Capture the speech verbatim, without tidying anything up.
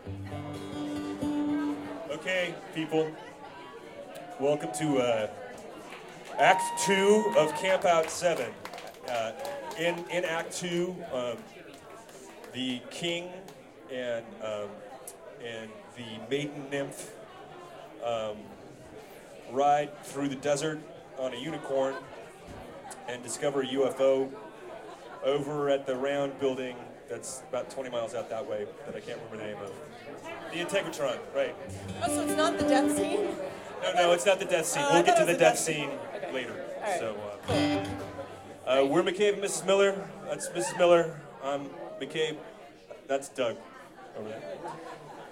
Okay, people, welcome to uh, Act Two of Camp Out Seven. Uh, in in Act Two, um, the king and um, and the maiden nymph um, ride through the desert on a unicorn and discover a U F O over at the round building that's about twenty miles out that way that I can't remember the name of. The Integratron, right. Oh, so it's not the death scene? No, no, it's not the death scene. Uh, we'll I get thought to it the was death the scene death scene. later. All right. So, uh, Cool. uh, we're McCabe and Missus Miller. That's Missus Miller. I'm McCabe. That's Doug over there.